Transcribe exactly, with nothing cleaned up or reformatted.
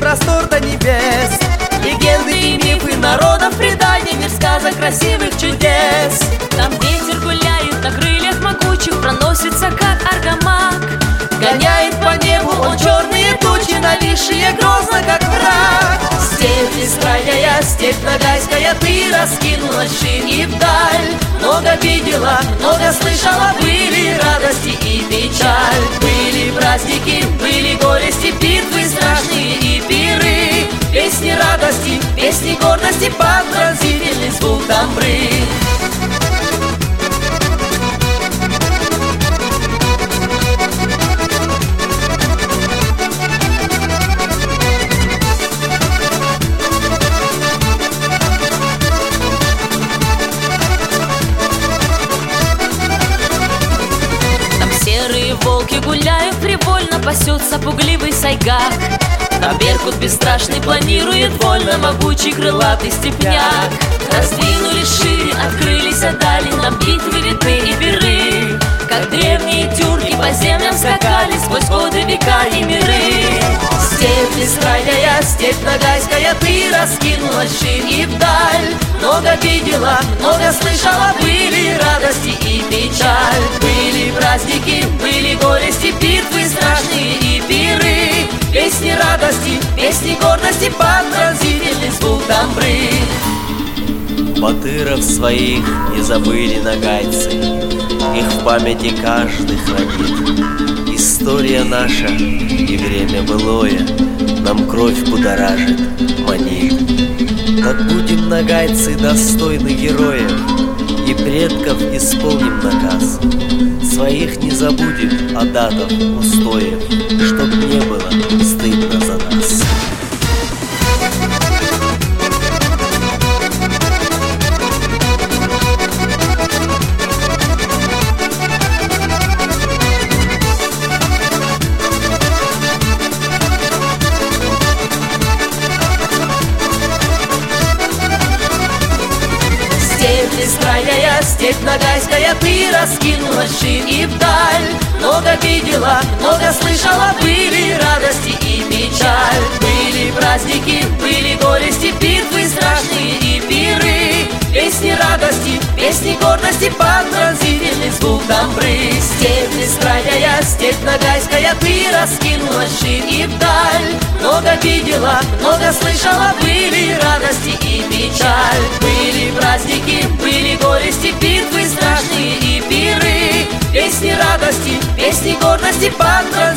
простор до небес. Легенды и мифы народов, преданий, мир сказок, красивых чудес. Там ветер гуляет на крыльях могучих, проносится как аргамак. Гоняет по небу он черные тучи, нависшие грозно, как враг. Степь бескрайняя, степь ногайская, ты раскинулась вширь и вдаль. Много видела, много слышала, были радости и печаль. Были праздники, были горести, битвы страшные и пиры. Песни радости, песни гордости, под пронзительный звук тамбры. Волки гуляют привольно, пасется пугливый сайгак. Там беркут бесстрашный планирует вольно, могучий крылатый степняк. Раздвинулись шире, открылись дали, нам битвы, видны и пиры. Как древние тюрки по землям скакали сквозь годы, века и миры. Степь бескрайняя, степь ногайская, ты раскинулась вширь и вдаль. Много видела, много слышала, были радости и печаль. Были праздники, были горести, битвы страшные и пиры. Песни радости, песни гордости, под пронзительный звук тамбры. Батыров своих не забыли нагайцы, их в памяти каждый хранит. История наша и время былое нам кровь будоражит, манит. Так будем, нагайцы, достойны героев, и предков исполним наказ. Своих не забудем, а датов, устоев, чтоб не было стыдно за нас. Степь бескрайняя, степь ногайская, ты раскинулась вширь и вдаль. Много видела, много слышала, были радости и печаль. Были праздники, были горести, битвы страшные и пиры. Песни радости, песни гордости, под пронзительный звук тамбры. Степь бескрайняя, степь ногайская, ты раскинулась вширь и вдаль. Много видела, много слышала, были радости и печаль. Были праздники, были горести, битвы страшные и пиры. Песни радости, песни гордости, под